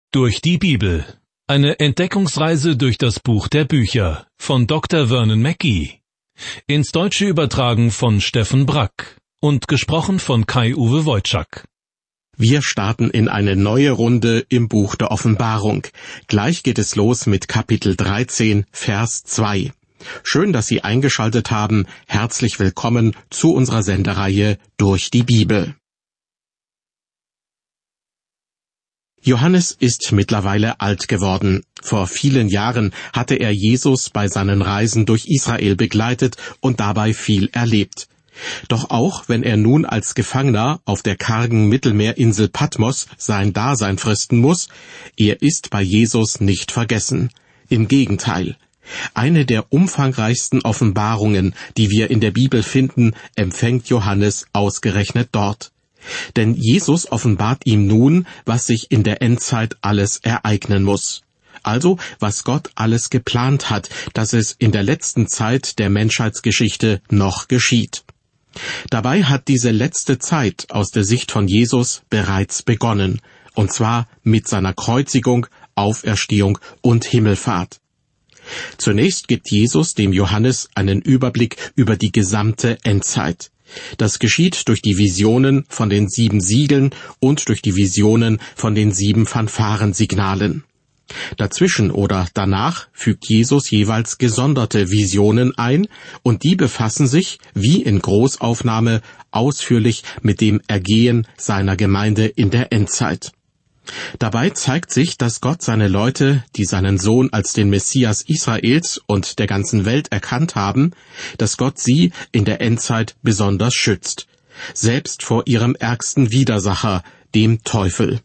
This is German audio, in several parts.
Durch die Bibel. Eine Entdeckungsreise durch das Buch der Bücher von Dr. Vernon Mackey. Ins Deutsche übertragen von Steffen Brack und gesprochen von Kai-Uwe Wojczak. Wir starten in eine neue Runde im Buch der Offenbarung. Gleich geht es los mit Kapitel 13, Vers 2. Schön, dass Sie eingeschaltet haben. Herzlich willkommen zu unserer Sendereihe Durch die Bibel. Johannes ist mittlerweile alt geworden. Vor vielen Jahren hatte er Jesus bei seinen Reisen durch Israel begleitet und dabei viel erlebt. Doch auch wenn er nun als Gefangener auf der kargen Mittelmeerinsel Patmos sein Dasein fristen muss, er ist bei Jesus nicht vergessen. Im Gegenteil. Eine der umfangreichsten Offenbarungen, die wir in der Bibel finden, empfängt Johannes ausgerechnet dort. Denn Jesus offenbart ihm nun, was sich in der Endzeit alles ereignen muss. Also, was Gott alles geplant hat, dass es in der letzten Zeit der Menschheitsgeschichte noch geschieht. Dabei hat diese letzte Zeit aus der Sicht von Jesus bereits begonnen, und zwar mit seiner Kreuzigung, Auferstehung und Himmelfahrt. Zunächst gibt Jesus dem Johannes einen Überblick über die gesamte Endzeit. Das geschieht durch die Visionen von den 7 Siegeln und durch die Visionen von den 7 Fanfarensignalen. Dazwischen oder danach fügt Jesus jeweils gesonderte Visionen ein, und die befassen sich, wie in Großaufnahme, ausführlich mit dem Ergehen seiner Gemeinde in der Endzeit. Dabei zeigt sich, dass Gott seine Leute, die seinen Sohn als den Messias Israels und der ganzen Welt erkannt haben, dass Gott sie in der Endzeit besonders schützt, selbst vor ihrem ärgsten Widersacher, dem Teufel.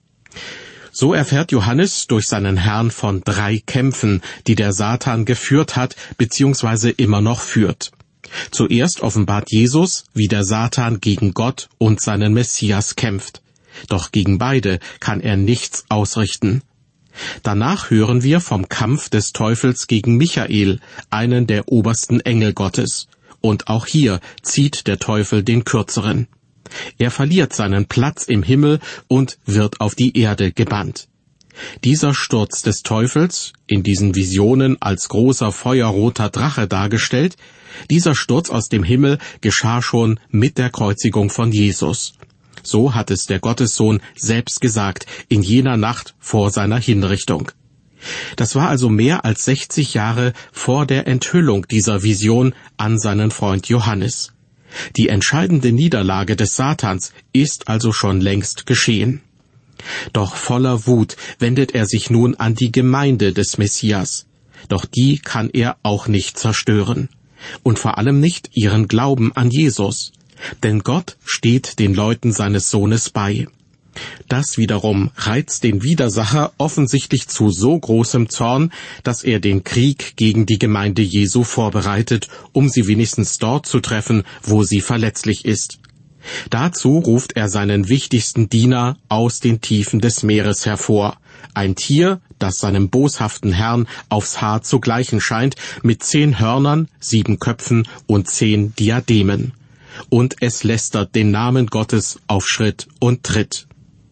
So erfährt Johannes durch seinen Herrn von 3 Kämpfen, die der Satan geführt hat bzw. immer noch führt. Zuerst offenbart Jesus, wie der Satan gegen Gott und seinen Messias kämpft. Doch gegen beide kann er nichts ausrichten. Danach hören wir vom Kampf des Teufels gegen Michael, einen der obersten Engel Gottes. Und auch hier zieht der Teufel den Kürzeren. Er verliert seinen Platz im Himmel und wird auf die Erde gebannt. Dieser Sturz des Teufels, in diesen Visionen als großer feuerroter Drache dargestellt, dieser Sturz aus dem Himmel geschah schon mit der Kreuzigung von Jesus. So hat es der Gottessohn selbst gesagt, in jener Nacht vor seiner Hinrichtung. Das war also mehr als 60 Jahre vor der Enthüllung dieser Vision an seinen Freund Johannes. Die entscheidende Niederlage des Satans ist also schon längst geschehen. Doch voller Wut wendet er sich nun an die Gemeinde des Messias. Doch die kann er auch nicht zerstören. Und vor allem nicht ihren Glauben an Jesus. Denn Gott steht den Leuten seines Sohnes bei. Das wiederum reizt den Widersacher offensichtlich zu so großem Zorn, dass er den Krieg gegen die Gemeinde Jesu vorbereitet, um sie wenigstens dort zu treffen, wo sie verletzlich ist. Dazu ruft er seinen wichtigsten Diener aus den Tiefen des Meeres hervor, ein Tier, das seinem boshaften Herrn aufs Haar zu gleichen scheint, mit 10 Hörnern, 7 Köpfen und 10 Diademen. Und es lästert den Namen Gottes auf Schritt und Tritt.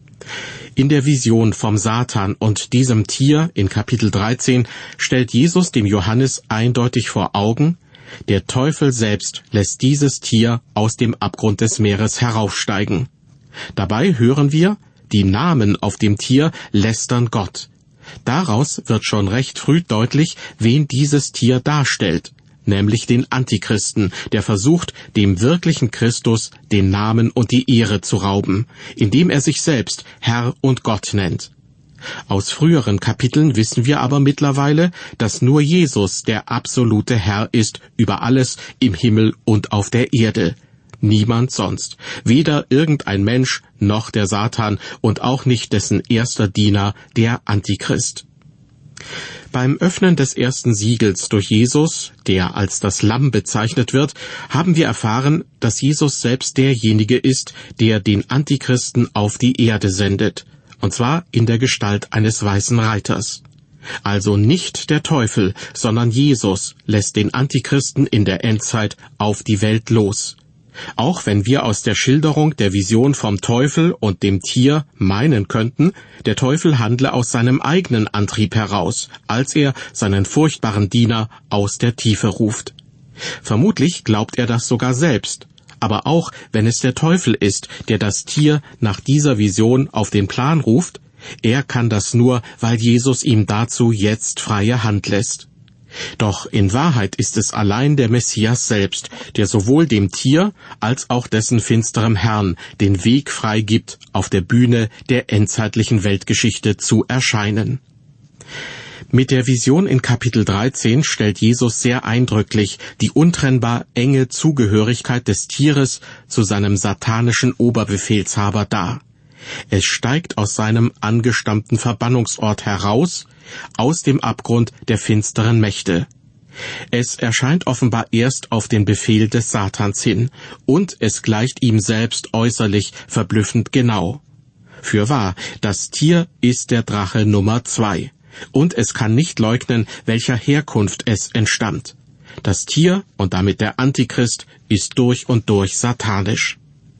In der Vision vom Satan und diesem Tier in Kapitel 13 stellt Jesus dem Johannes eindeutig vor Augen, der Teufel selbst lässt dieses Tier aus dem Abgrund des Meeres heraufsteigen. Dabei hören wir, die Namen auf dem Tier lästern Gott. Daraus wird schon recht früh deutlich, wen dieses Tier darstellt, nämlich den Antichristen, der versucht, dem wirklichen Christus den Namen und die Ehre zu rauben, indem er sich selbst Herr und Gott nennt. Aus früheren Kapiteln wissen wir aber mittlerweile, dass nur Jesus der absolute Herr ist über alles im Himmel und auf der Erde. Niemand sonst, weder irgendein Mensch noch der Satan und auch nicht dessen erster Diener, der Antichrist. Beim Öffnen des ersten Siegels durch Jesus, der als das Lamm bezeichnet wird, haben wir erfahren, dass Jesus selbst derjenige ist, der den Antichristen auf die Erde sendet, und zwar in der Gestalt eines weißen Reiters. Also nicht der Teufel, sondern Jesus lässt den Antichristen in der Endzeit auf die Welt los. Auch wenn wir aus der Schilderung der Vision vom Teufel und dem Tier meinen könnten, der Teufel handle aus seinem eigenen Antrieb heraus, als er seinen furchtbaren Diener aus der Tiefe ruft. Vermutlich glaubt er das sogar selbst, aber auch wenn es der Teufel ist, der das Tier nach dieser Vision auf den Plan ruft, er kann das nur, weil Jesus ihm dazu jetzt freie Hand lässt. Doch in Wahrheit ist es allein der Messias selbst, der sowohl dem Tier als auch dessen finsterem Herrn den Weg freigibt, auf der Bühne der endzeitlichen Weltgeschichte zu erscheinen. Mit der Vision in Kapitel 13 stellt Jesus sehr eindrücklich die untrennbar enge Zugehörigkeit des Tieres zu seinem satanischen Oberbefehlshaber dar. Es steigt aus seinem angestammten Verbannungsort heraus, aus dem Abgrund der finsteren Mächte. Es erscheint offenbar erst auf den Befehl des Satans hin, und es gleicht ihm selbst äußerlich verblüffend genau. Fürwahr, das Tier ist der Drache Nummer 2, und es kann nicht leugnen, welcher Herkunft es entstammt. Das Tier, und damit der Antichrist, ist durch und durch satanisch.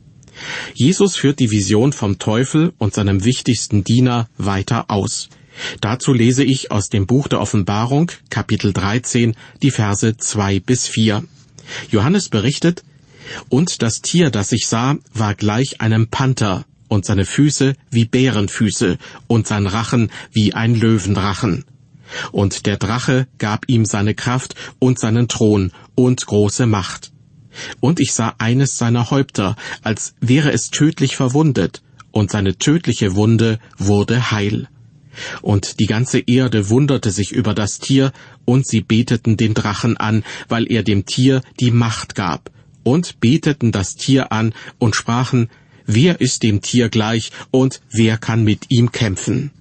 Jesus führt die Vision vom Teufel und seinem wichtigsten Diener weiter aus. Dazu lese ich aus dem Buch der Offenbarung, Kapitel 13, die Verse 2-4. Johannes berichtet: Und das Tier, das ich sah, war gleich einem Panther, und seine Füße wie Bärenfüße, und sein Rachen wie ein Löwenrachen. Und der Drache gab ihm seine Kraft und seinen Thron und große Macht. Und ich sah eines seiner Häupter, als wäre es tödlich verwundet, und seine tödliche Wunde wurde heil. Und die ganze Erde wunderte sich über das Tier, und sie beteten den Drachen an, weil er dem Tier die Macht gab, und beteten das Tier an und sprachen: Wer ist dem Tier gleich, und wer kann mit ihm kämpfen?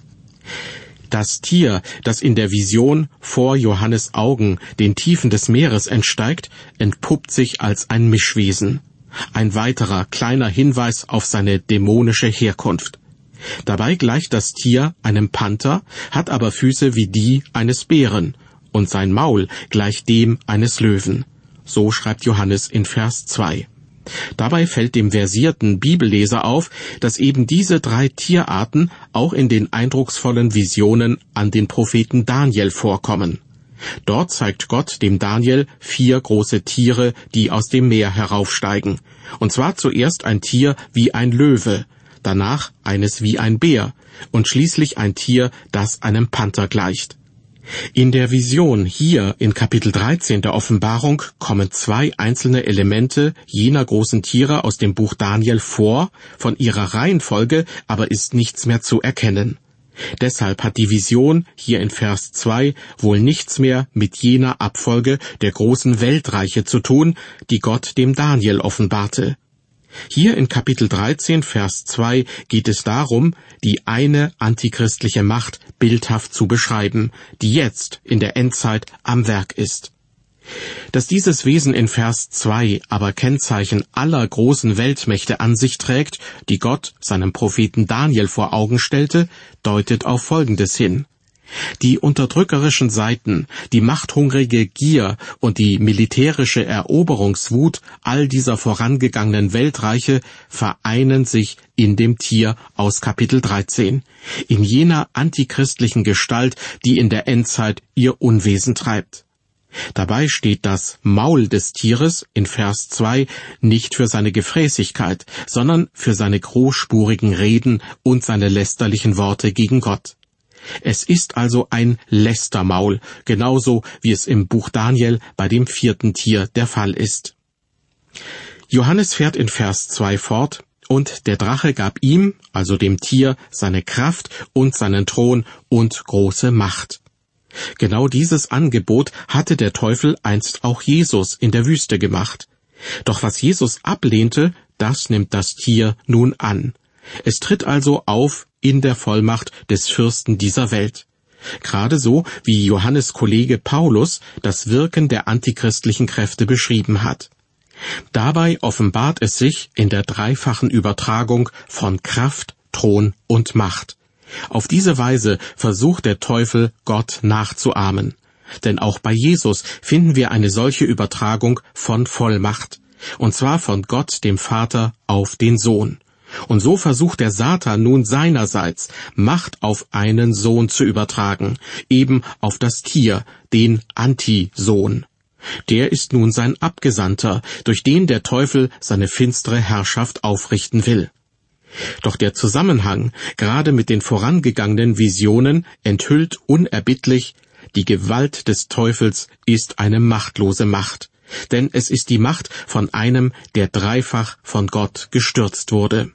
Das Tier, das in der Vision vor Johannes Augen den Tiefen des Meeres entsteigt, entpuppt sich als ein Mischwesen. Ein weiterer kleiner Hinweis auf seine dämonische Herkunft. Dabei gleicht das Tier einem Panther, hat aber Füße wie die eines Bären, und sein Maul gleicht dem eines Löwen. So schreibt Johannes in Vers 2. Dabei fällt dem versierten Bibelleser auf, dass eben diese 3 Tierarten auch in den eindrucksvollen Visionen an den Propheten Daniel vorkommen. Dort zeigt Gott dem Daniel 4 große Tiere, die aus dem Meer heraufsteigen. Und zwar zuerst ein Tier wie ein Löwe, danach eines wie ein Bär und schließlich ein Tier, das einem Panther gleicht. In der Vision hier in Kapitel 13 der Offenbarung kommen 2 einzelne Elemente jener großen Tiere aus dem Buch Daniel vor, von ihrer Reihenfolge aber ist nichts mehr zu erkennen. Deshalb hat die Vision hier in Vers 2 wohl nichts mehr mit jener Abfolge der großen Weltreiche zu tun, die Gott dem Daniel offenbarte. Hier in Kapitel 13, Vers 2 geht es darum, die eine antichristliche Macht bildhaft zu beschreiben, die jetzt in der Endzeit am Werk ist. Dass dieses Wesen in Vers 2 aber Kennzeichen aller großen Weltmächte an sich trägt, die Gott seinem Propheten Daniel vor Augen stellte, deutet auf Folgendes hin. Die unterdrückerischen Seiten, die machthungrige Gier und die militärische Eroberungswut all dieser vorangegangenen Weltreiche vereinen sich in dem Tier aus Kapitel 13, in jener antichristlichen Gestalt, die in der Endzeit ihr Unwesen treibt. Dabei steht das Maul des Tieres in Vers 2 nicht für seine Gefräßigkeit, sondern für seine großspurigen Reden und seine lästerlichen Worte gegen Gott. Es ist also ein Lästermaul, genauso wie es im Buch Daniel bei dem 4. Tier der Fall ist. Johannes fährt in Vers 2 fort: Und der Drache gab ihm, also dem Tier, seine Kraft und seinen Thron und große Macht. Genau dieses Angebot hatte der Teufel einst auch Jesus in der Wüste gemacht. Doch was Jesus ablehnte, das nimmt das Tier nun an. Es tritt also auf in der Vollmacht des Fürsten dieser Welt. Gerade so, wie Johannes Kollege Paulus das Wirken der antichristlichen Kräfte beschrieben hat. Dabei offenbart es sich in der dreifachen Übertragung von Kraft, Thron und Macht. Auf diese Weise versucht der Teufel, Gott nachzuahmen. Denn auch bei Jesus finden wir eine solche Übertragung von Vollmacht. und zwar von Gott, dem Vater, auf den Sohn. Und so versucht der Satan nun seinerseits, Macht auf einen Sohn zu übertragen, eben auf das Tier, den Antisohn. Der ist nun sein Abgesandter, durch den der Teufel seine finstere Herrschaft aufrichten will. Doch der Zusammenhang, gerade mit den vorangegangenen Visionen, enthüllt unerbittlich, die Gewalt des Teufels ist eine machtlose Macht, denn es ist die Macht von einem, der dreifach von Gott gestürzt wurde.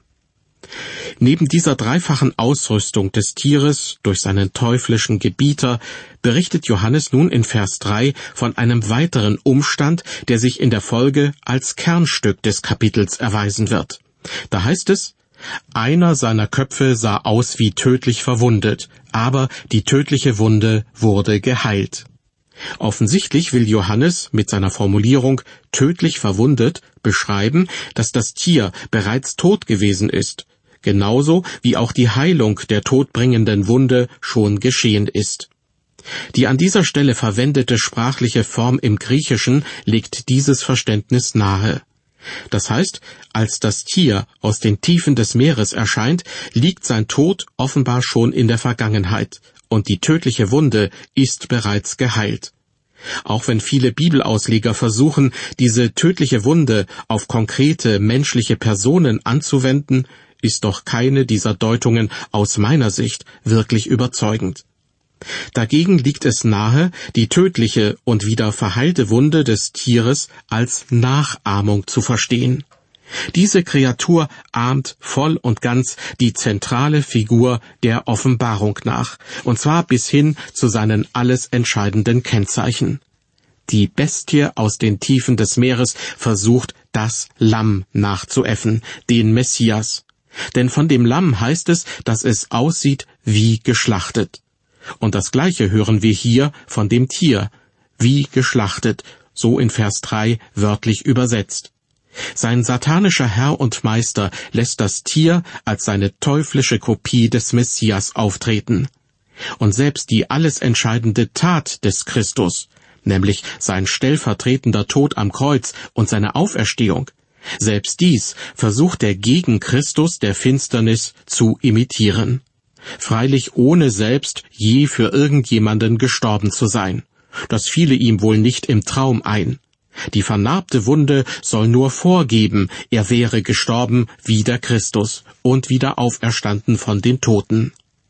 Neben dieser dreifachen Ausrüstung des Tieres durch seinen teuflischen Gebieter berichtet Johannes nun in Vers 3 von einem weiteren Umstand, der sich in der Folge als Kernstück des Kapitels erweisen wird. Da heißt es: Einer seiner Köpfe sah aus wie tödlich verwundet, aber die tödliche Wunde wurde geheilt. Offensichtlich will Johannes mit seiner Formulierung tödlich verwundet beschreiben, dass das Tier bereits tot gewesen ist, genauso wie auch die Heilung der todbringenden Wunde schon geschehen ist. Die an dieser Stelle verwendete sprachliche Form im Griechischen legt dieses Verständnis nahe. Das heißt, als das Tier aus den Tiefen des Meeres erscheint, liegt sein Tod offenbar schon in der Vergangenheit, und die tödliche Wunde ist bereits geheilt. Auch wenn viele Bibelausleger versuchen, diese tödliche Wunde auf konkrete menschliche Personen anzuwenden, ist doch keine dieser Deutungen aus meiner Sicht wirklich überzeugend. Dagegen liegt es nahe, die tödliche und wieder verheilte Wunde des Tieres als Nachahmung zu verstehen. Diese Kreatur ahmt voll und ganz die zentrale Figur der Offenbarung nach, und zwar bis hin zu seinen alles entscheidenden Kennzeichen. Die Bestie aus den Tiefen des Meeres versucht, das Lamm nachzuäffen, den Messias. Denn von dem Lamm heißt es, dass es aussieht wie geschlachtet. Und das Gleiche hören wir hier von dem Tier, wie geschlachtet, so in Vers 3 wörtlich übersetzt. Sein satanischer Herr und Meister lässt das Tier als seine teuflische Kopie des Messias auftreten. Und selbst die alles entscheidende Tat des Christus, nämlich sein stellvertretender Tod am Kreuz und seine Auferstehung, selbst dies versucht der gegen Christus der Finsternis zu imitieren. Freilich ohne selbst je für irgendjemanden gestorben zu sein. Das fiele ihm wohl nicht im Traum ein. Die vernarbte Wunde soll nur vorgeben, er wäre gestorben wie der Christus und wieder auferstanden von den Toten.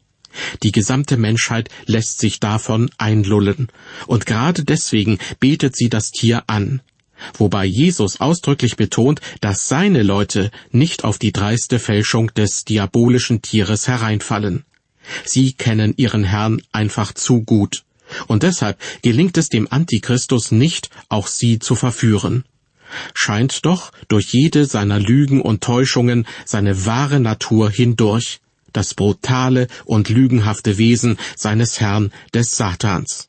Die gesamte Menschheit lässt sich davon einlullen, und gerade deswegen betet sie das Tier an. Wobei Jesus ausdrücklich betont, dass seine Leute nicht auf die dreiste Fälschung des diabolischen Tieres hereinfallen. Sie kennen ihren Herrn einfach zu gut, und deshalb gelingt es dem Antichristus nicht, auch sie zu verführen. Scheint doch durch jede seiner Lügen und Täuschungen seine wahre Natur hindurch, das brutale und lügenhafte Wesen seines Herrn, des Satans.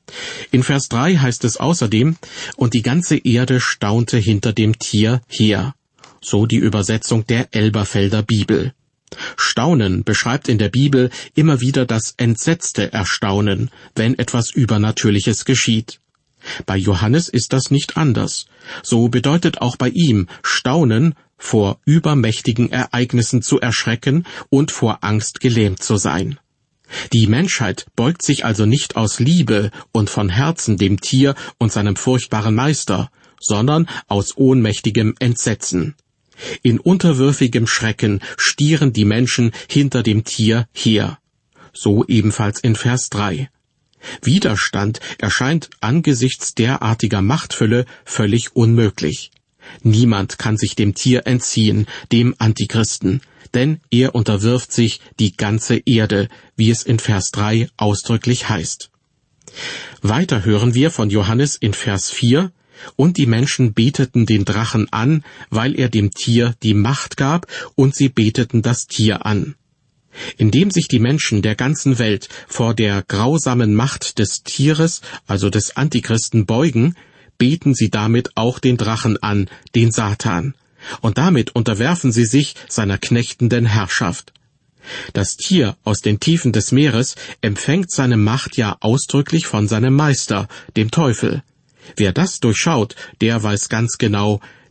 In Vers 3 heißt es außerdem, und die ganze Erde staunte hinter dem Tier her. So die Übersetzung der Elberfelder Bibel. Staunen beschreibt in der Bibel immer wieder das entsetzte Erstaunen, wenn etwas Übernatürliches geschieht. Bei Johannes ist das nicht anders. So bedeutet auch bei ihm Staunen, vor übermächtigen Ereignissen zu erschrecken und vor Angst gelähmt zu sein. Die Menschheit beugt sich also nicht aus Liebe und von Herzen dem Tier und seinem furchtbaren Meister, sondern aus ohnmächtigem Entsetzen. In unterwürfigem Schrecken stieren die Menschen hinter dem Tier her. So ebenfalls in Vers 3. Widerstand erscheint angesichts derartiger Machtfülle völlig unmöglich. Niemand kann sich dem Tier entziehen, dem Antichristen, denn er unterwirft sich die ganze Erde, wie es in Vers 3 ausdrücklich heißt. Weiter hören wir von Johannes in Vers 4, und die Menschen beteten den Drachen an, weil er dem Tier die Macht gab, und sie beteten das Tier an. Indem sich die Menschen der ganzen Welt vor der grausamen Macht des Tieres, also des Antichristen, beugen, beten sie damit auch den Drachen an, den Satan. Und damit unterwerfen sie sich seiner knechtenden Herrschaft. Das Tier aus den Tiefen des Meeres empfängt seine Macht ja ausdrücklich von seinem Meister, dem Teufel. Wer das durchschaut, der weiß ganz genau,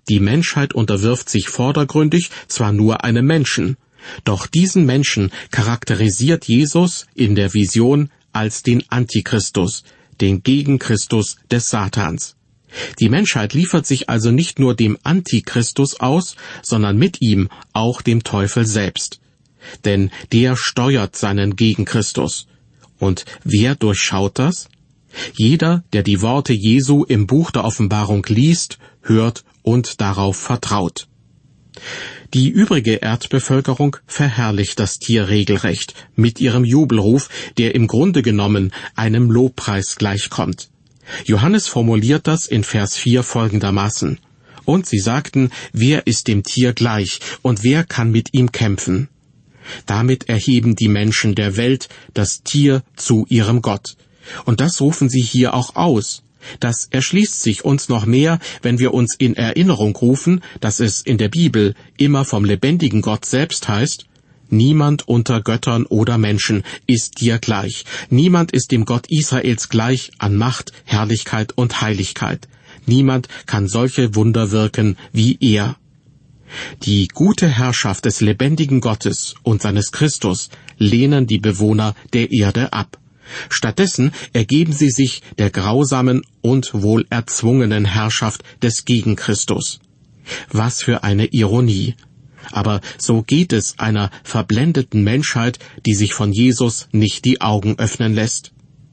Die Menschheit unterwirft sich vordergründig zwar nur einem Menschen, doch diesen Menschen charakterisiert Jesus in der Vision als den Antichristus, den Gegenchristus des Satans. Die Menschheit liefert sich also nicht nur dem Antichristus aus, sondern mit ihm auch dem Teufel selbst. Denn der steuert seinen Gegenchristus. Und wer durchschaut das? Jeder, der die Worte Jesu im Buch der Offenbarung liest, hört und darauf vertraut. Die übrige Erdbevölkerung verherrlicht das Tier regelrecht mit ihrem Jubelruf, der im Grunde genommen einem Lobpreis gleichkommt. Johannes formuliert das in Vers 4 folgendermaßen: Und sie sagten, wer ist dem Tier gleich und wer kann mit ihm kämpfen? Damit erheben die Menschen der Welt das Tier zu ihrem Gott. Und das rufen sie hier auch aus. Das erschließt sich uns noch mehr, wenn wir uns in Erinnerung rufen, dass es in der Bibel immer vom lebendigen Gott selbst heißt: Niemand unter Göttern oder Menschen ist dir gleich. Niemand ist dem Gott Israels gleich an Macht, Herrlichkeit und Heiligkeit. Niemand kann solche Wunder wirken wie er. Die gute Herrschaft des lebendigen Gottes und seines Christus lehnen die Bewohner der Erde ab. Stattdessen ergeben sie sich der grausamen und wohl erzwungenen Herrschaft des Gegenchristus. Was für eine Ironie! Aber so geht es einer verblendeten Menschheit, die sich von Jesus nicht die Augen öffnen lässt.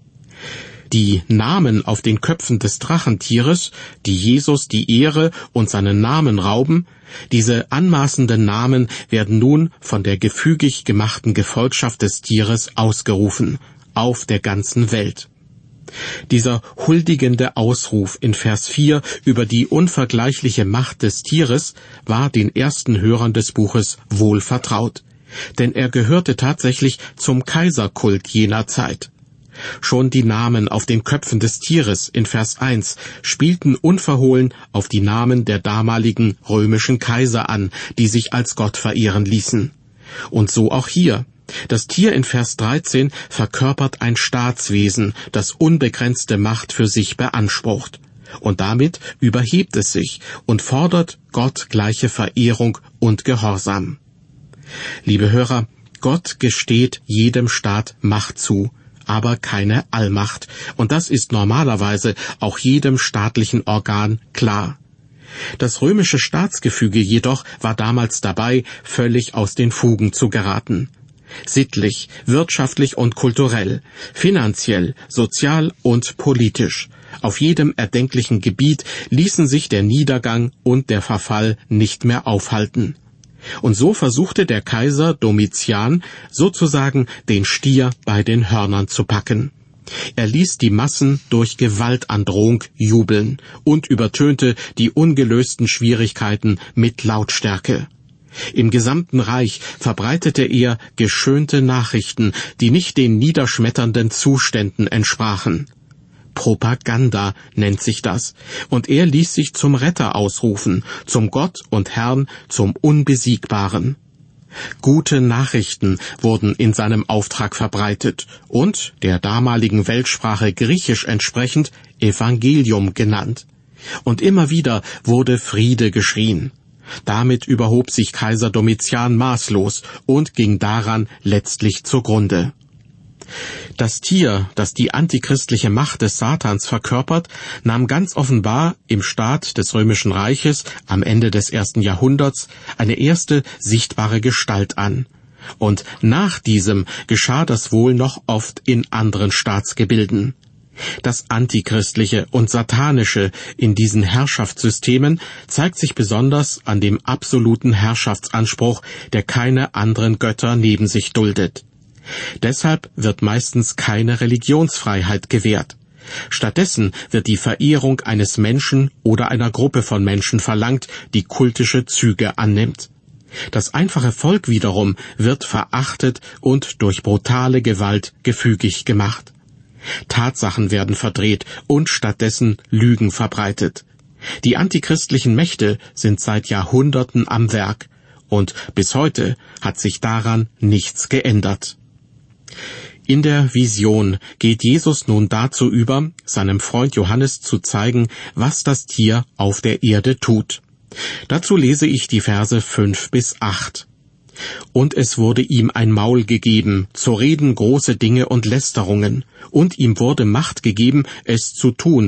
Die Namen auf den Köpfen des Drachentieres, die Jesus die Ehre und seinen Namen rauben, diese anmaßenden Namen werden nun von der gefügig gemachten Gefolgschaft des Tieres ausgerufen, auf der ganzen Welt. Dieser huldigende Ausruf in Vers 4 über die unvergleichliche Macht des Tieres war den ersten Hörern des Buches wohl vertraut, denn er gehörte tatsächlich zum Kaiserkult jener Zeit. Schon die Namen auf den Köpfen des Tieres in Vers 1 spielten unverhohlen auf die Namen der damaligen römischen Kaiser an, die sich als Gott verehren ließen. Und so auch hier. Das Tier in Vers 13 verkörpert ein Staatswesen, das unbegrenzte Macht für sich beansprucht. Und damit überhebt es sich und fordert Gott gleiche Verehrung und Gehorsam. Liebe Hörer, Gott gesteht jedem Staat Macht zu, aber keine Allmacht. Und das ist normalerweise auch jedem staatlichen Organ klar. Das römische Staatsgefüge jedoch war damals dabei, völlig aus den Fugen zu geraten. Sittlich, wirtschaftlich und kulturell, finanziell, sozial und politisch. Auf jedem erdenklichen Gebiet ließen sich der Niedergang und der Verfall nicht mehr aufhalten. Und so versuchte der Kaiser Domitian sozusagen den Stier bei den Hörnern zu packen. Er ließ die Massen durch Gewaltandrohung jubeln und übertönte die ungelösten Schwierigkeiten mit Lautstärke. Im gesamten Reich verbreitete er geschönte Nachrichten, die nicht den niederschmetternden Zuständen entsprachen. Propaganda nennt sich das, und er ließ sich zum Retter ausrufen, zum Gott und Herrn, zum Unbesiegbaren. Gute Nachrichten wurden in seinem Auftrag verbreitet und, der damaligen Weltsprache Griechisch entsprechend, Evangelium genannt. Und immer wieder wurde Friede geschrien. Damit überhob sich Kaiser Domitian maßlos und ging daran letztlich zugrunde. Das Tier, das die antichristliche Macht des Satans verkörpert, nahm ganz offenbar im Staat des Römischen Reiches am Ende des 1. Jahrhunderts eine erste sichtbare Gestalt an. Und nach diesem geschah das wohl noch oft in anderen Staatsgebilden. Das Antichristliche und Satanische in diesen Herrschaftssystemen zeigt sich besonders an dem absoluten Herrschaftsanspruch, der keine anderen Götter neben sich duldet. Deshalb wird meistens keine Religionsfreiheit gewährt. Stattdessen wird die Verehrung eines Menschen oder einer Gruppe von Menschen verlangt, die kultische Züge annimmt. Das einfache Volk wiederum wird verachtet und durch brutale Gewalt gefügig gemacht. Tatsachen werden verdreht und stattdessen Lügen verbreitet. Die antichristlichen Mächte sind seit Jahrhunderten am Werk, und bis heute hat sich daran nichts geändert. In der Vision geht Jesus nun dazu über, seinem Freund Johannes zu zeigen, was das Tier auf der Erde tut. Dazu lese ich die Verse 5 bis 8. Und es wurde ihm ein Maul gegeben, zu reden große Dinge und Lästerungen, und ihm wurde Macht gegeben, es zu tun,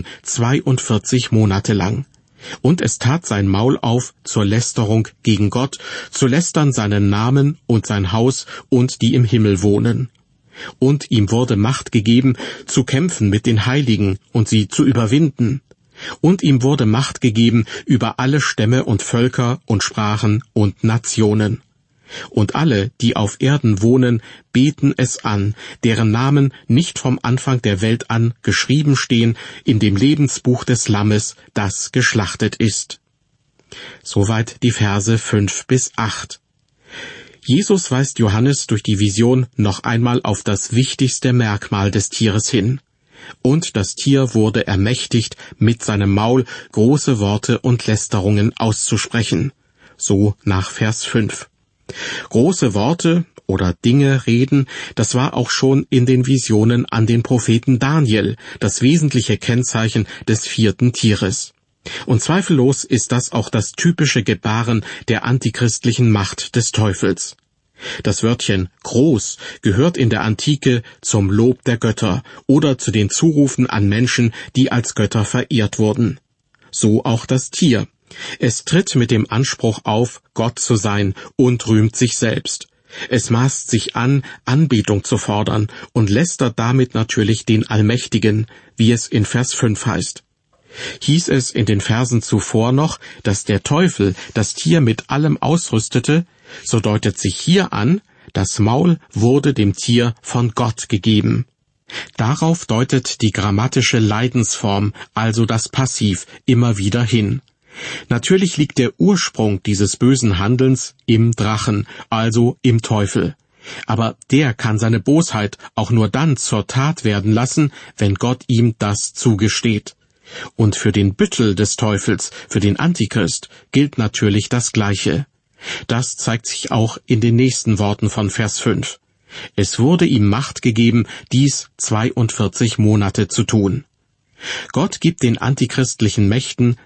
42 Monate lang. Und es tat sein Maul auf zur Lästerung gegen Gott, zu lästern seinen Namen und sein Haus und die im Himmel wohnen. Und ihm wurde Macht gegeben, zu kämpfen mit den Heiligen und sie zu überwinden. Und ihm wurde Macht gegeben über alle Stämme und Völker und Sprachen und Nationen. Und alle, die auf Erden wohnen, beten es an, deren Namen nicht vom Anfang der Welt an geschrieben stehen in dem Lebensbuch des Lammes, das geschlachtet ist. Soweit die Verse 5 bis 8. Jesus weist Johannes durch die Vision noch einmal auf das wichtigste Merkmal des Tieres hin. Und das Tier wurde ermächtigt, mit seinem Maul große Worte und Lästerungen auszusprechen. So nach Vers 5. Große Worte oder Dinge reden, das war auch schon in den Visionen an den Propheten Daniel das wesentliche Kennzeichen des 4. Tieres. Und zweifellos ist das auch das typische Gebaren der antichristlichen Macht des Teufels. Das Wörtchen groß gehört in der Antike zum Lob der Götter oder zu den Zurufen an Menschen, die als Götter verehrt wurden. So auch das Tier. Es tritt mit dem Anspruch auf, Gott zu sein und rühmt sich selbst. Es maßt sich an, Anbetung zu fordern und lästert damit natürlich den Allmächtigen, wie es in Vers 5 heißt. Hieß es in den Versen zuvor noch, dass der Teufel das Tier mit allem ausrüstete, so deutet sich hier an, das Maul wurde dem Tier von Gott gegeben. Darauf deutet die grammatische Leidensform, also das Passiv, immer wieder hin. Natürlich liegt der Ursprung dieses bösen Handelns im Drachen, also im Teufel. Aber der kann seine Bosheit auch nur dann zur Tat werden lassen, wenn Gott ihm das zugesteht. Und für den Büttel des Teufels, für den Antichrist, gilt natürlich das Gleiche. Das zeigt sich auch in den nächsten Worten von Vers 5. Es wurde ihm Macht gegeben, dies 42 Monate zu tun. Gott gibt den antichristlichen Mächten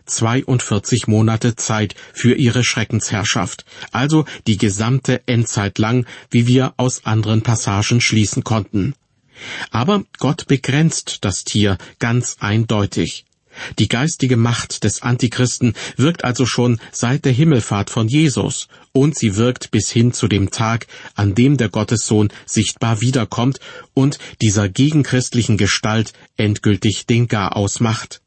42 Monate Zeit für ihre Schreckensherrschaft, also die gesamte Endzeit lang, wie wir aus anderen Passagen schließen konnten. Aber Gott begrenzt das Tier ganz eindeutig. Die geistige Macht des Antichristen wirkt also schon seit der Himmelfahrt von Jesus, und sie wirkt bis hin zu dem Tag, an dem der Gottessohn sichtbar wiederkommt und dieser gegenchristlichen Gestalt endgültig den Garaus macht.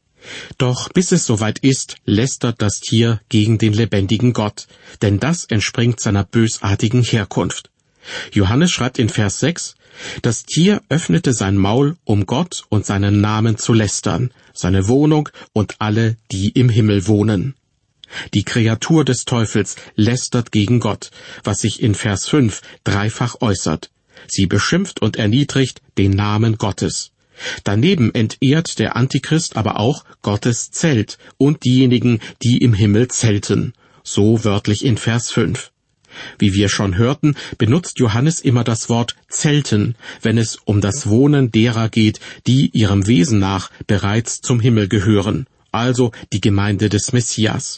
Doch bis es soweit ist, lästert das Tier gegen den lebendigen Gott, denn das entspringt seiner bösartigen Herkunft. Johannes schreibt in Vers 6, das Tier öffnete sein Maul, um Gott und seinen Namen zu lästern, seine Wohnung und alle, die im Himmel wohnen. Die Kreatur des Teufels lästert gegen Gott, was sich in Vers 5 dreifach äußert. Sie beschimpft und erniedrigt den Namen Gottes. Daneben entehrt der Antichrist aber auch Gottes Zelt und diejenigen, die im Himmel zelten. So wörtlich in Vers 5. Wie wir schon hörten, benutzt Johannes immer das Wort zelten, wenn es um das Wohnen derer geht, die ihrem Wesen nach bereits zum Himmel gehören, also die Gemeinde des Messias.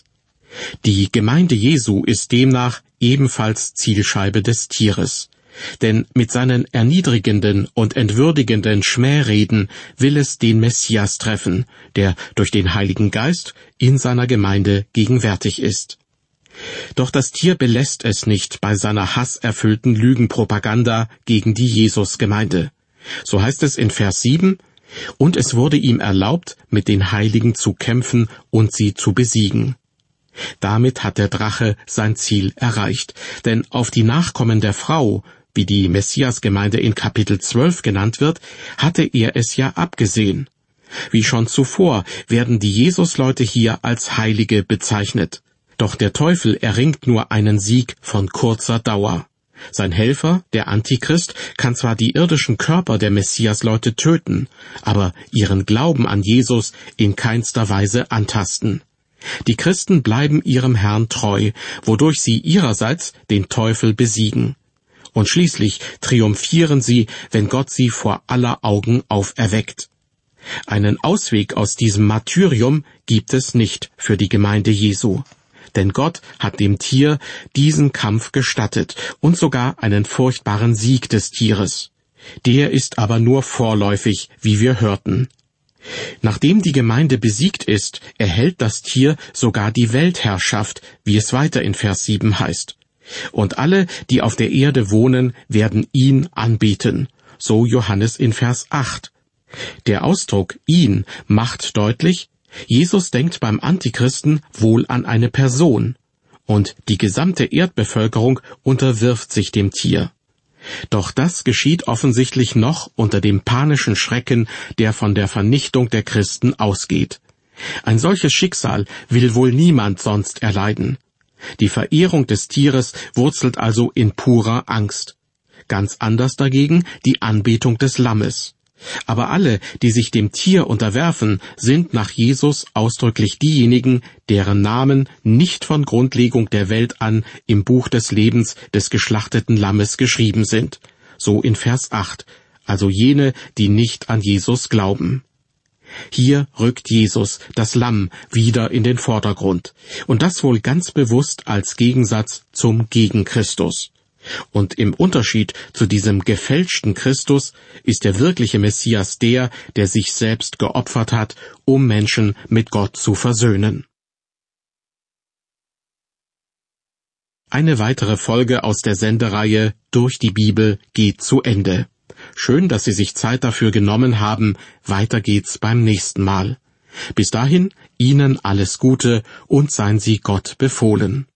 Die Gemeinde Jesu ist demnach ebenfalls Zielscheibe des Tieres. Denn mit seinen erniedrigenden und entwürdigenden Schmähreden will es den Messias treffen, der durch den Heiligen Geist in seiner Gemeinde gegenwärtig ist. Doch das Tier belässt es nicht bei seiner hasserfüllten Lügenpropaganda gegen die Jesusgemeinde. So heißt es in Vers 7, und es wurde ihm erlaubt, mit den Heiligen zu kämpfen und sie zu besiegen. Damit hat der Drache sein Ziel erreicht, denn auf die Nachkommen der Frau, wie die Messiasgemeinde in Kapitel 12 genannt wird, hatte er es ja abgesehen. Wie schon zuvor werden die Jesusleute hier als Heilige bezeichnet. Doch der Teufel erringt nur einen Sieg von kurzer Dauer. Sein Helfer, der Antichrist, kann zwar die irdischen Körper der Messiasleute töten, aber ihren Glauben an Jesus in keinster Weise antasten. Die Christen bleiben ihrem Herrn treu, wodurch sie ihrerseits den Teufel besiegen. Und schließlich triumphieren sie, wenn Gott sie vor aller Augen auferweckt. Einen Ausweg aus diesem Martyrium gibt es nicht für die Gemeinde Jesu. Denn Gott hat dem Tier diesen Kampf gestattet und sogar einen furchtbaren Sieg des Tieres. Der ist aber nur vorläufig, wie wir hörten. Nachdem die Gemeinde besiegt ist, erhält das Tier sogar die Weltherrschaft, wie es weiter in Vers 7 heißt. Und alle, die auf der Erde wohnen, werden ihn anbeten. So Johannes in Vers 8. Der Ausdruck ihn macht deutlich, Jesus denkt beim Antichristen wohl an eine Person. Und die gesamte Erdbevölkerung unterwirft sich dem Tier. Doch das geschieht offensichtlich noch unter dem panischen Schrecken, der von der Vernichtung der Christen ausgeht. Ein solches Schicksal will wohl niemand sonst erleiden. Die Verehrung des Tieres wurzelt also in purer Angst. Ganz anders dagegen die Anbetung des Lammes. Aber alle, die sich dem Tier unterwerfen, sind nach Jesus ausdrücklich diejenigen, deren Namen nicht von Grundlegung der Welt an im Buch des Lebens des geschlachteten Lammes geschrieben sind. So in Vers 8, also jene, die nicht an Jesus glauben. Hier rückt Jesus, das Lamm, wieder in den Vordergrund. Und das wohl ganz bewusst als Gegensatz zum Gegenchristus. Und im Unterschied zu diesem gefälschten Christus ist der wirkliche Messias der sich selbst geopfert hat, um Menschen mit Gott zu versöhnen. Eine weitere Folge aus der Sendereihe Durch die Bibel geht zu Ende. Schön, dass Sie sich Zeit dafür genommen haben. Weiter geht's beim nächsten Mal. Bis dahin, Ihnen alles Gute und seien Sie Gott befohlen.